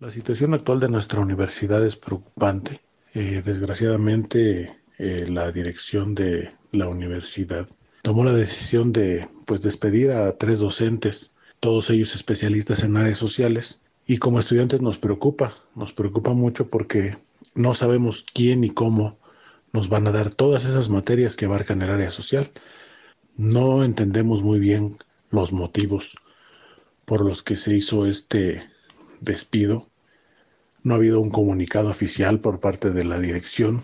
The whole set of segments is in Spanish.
La situación actual de nuestra universidad es preocupante. Desgraciadamente, la dirección de la universidad tomó la decisión de, pues, despedir a 3 docentes, todos ellos especialistas en áreas sociales. Y como estudiantes nos preocupa mucho porque no sabemos quién y cómo nos van a dar todas esas materias que abarcan el área social. No entendemos muy bien los motivos por los que se hizo este despido. No ha habido un comunicado oficial por parte de la dirección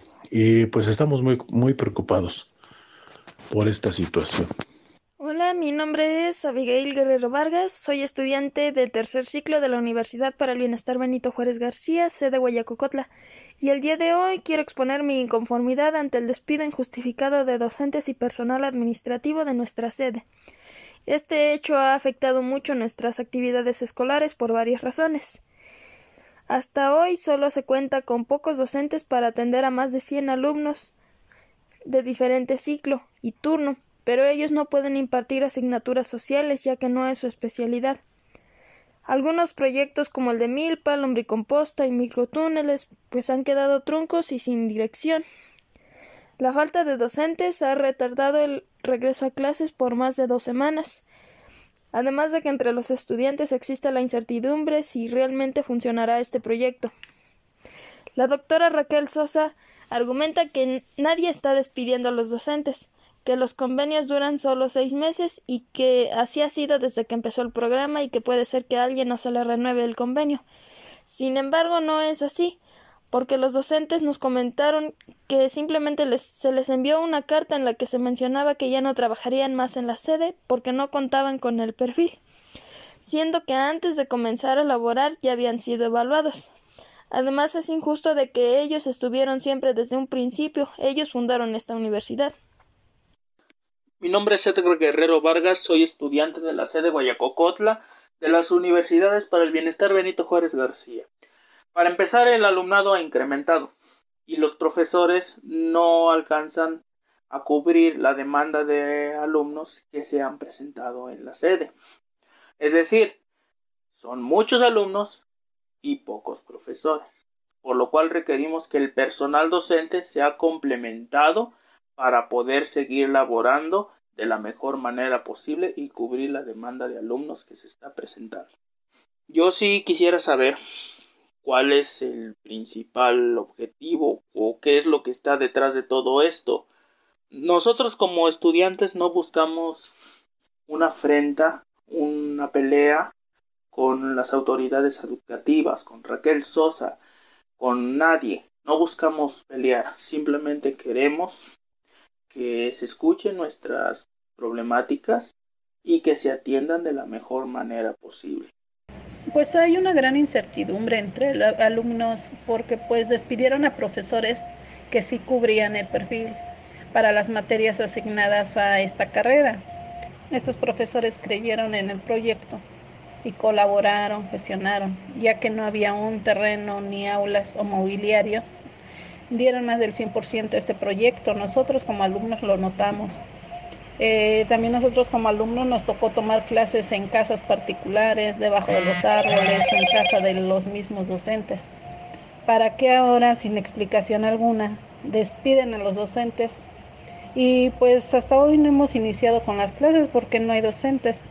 y pues estamos muy preocupados por esta situación. Hola, mi nombre es Abigail Guerrero Vargas, soy estudiante del tercer ciclo de la Universidad para el Bienestar Benito Juárez García, sede Guayacocotla, y el día de hoy quiero exponer mi inconformidad ante el despido injustificado de docentes y personal administrativo de nuestra sede. Este hecho ha afectado mucho nuestras actividades escolares por varias razones. Hasta hoy solo se cuenta con pocos docentes para atender a más de 100 alumnos de diferente ciclo y turno, pero ellos no pueden impartir asignaturas sociales ya que no es su especialidad. Algunos proyectos como el de milpa, lombricomposta y microtúneles pues han quedado truncos y sin dirección. La falta de docentes ha retardado el regreso a clases por más de 2 semanas, además de que entre los estudiantes existe la incertidumbre si realmente funcionará este proyecto. La doctora Raquel Sosa argumenta que nadie está despidiendo a los docentes, que los convenios duran solo 6 meses y que así ha sido desde que empezó el programa y que puede ser que a alguien no se le renueve el convenio. Sin embargo, no es así, porque los docentes nos comentaron que simplemente se les envió una carta en la que se mencionaba que ya no trabajarían más en la sede porque no contaban con el perfil, siendo que antes de comenzar a laborar ya habían sido evaluados. Además, es injusto de que ellos estuvieron siempre desde un principio, ellos fundaron esta universidad. Mi nombre es Edgar Guerrero Vargas, soy estudiante de la sede Guayacocotla de las Universidades para el Bienestar Benito Juárez García. Para empezar, el alumnado ha incrementado y los profesores no alcanzan a cubrir la demanda de alumnos que se han presentado en la sede. Es decir, son muchos alumnos y pocos profesores, por lo cual requerimos que el personal docente sea complementado para poder seguir laborando de la mejor manera posible y cubrir la demanda de alumnos que se está presentando. Yo sí quisiera saber cuál es el principal objetivo o qué es lo que está detrás de todo esto. Nosotros como estudiantes no buscamos una afrenta, una pelea con las autoridades educativas, con Raquel Sosa, con nadie. No buscamos pelear, simplemente queremos que se escuchen nuestras problemáticas y que se atiendan de la mejor manera posible. Pues hay una gran incertidumbre entre los alumnos porque pues despidieron a profesores que sí cubrían el perfil para las materias asignadas a esta carrera. Estos profesores creyeron en el proyecto y colaboraron, gestionaron, ya que no había un terreno ni aulas o mobiliario. Dieron más del 100% a este proyecto. Nosotros como alumnos lo notamos. También nosotros como alumnos nos tocó tomar clases en casas particulares, debajo de los árboles, en casa de los mismos docentes. ¿Para qué ahora, sin explicación alguna, despiden a los docentes? Y pues hasta hoy no hemos iniciado con las clases porque no hay docentes.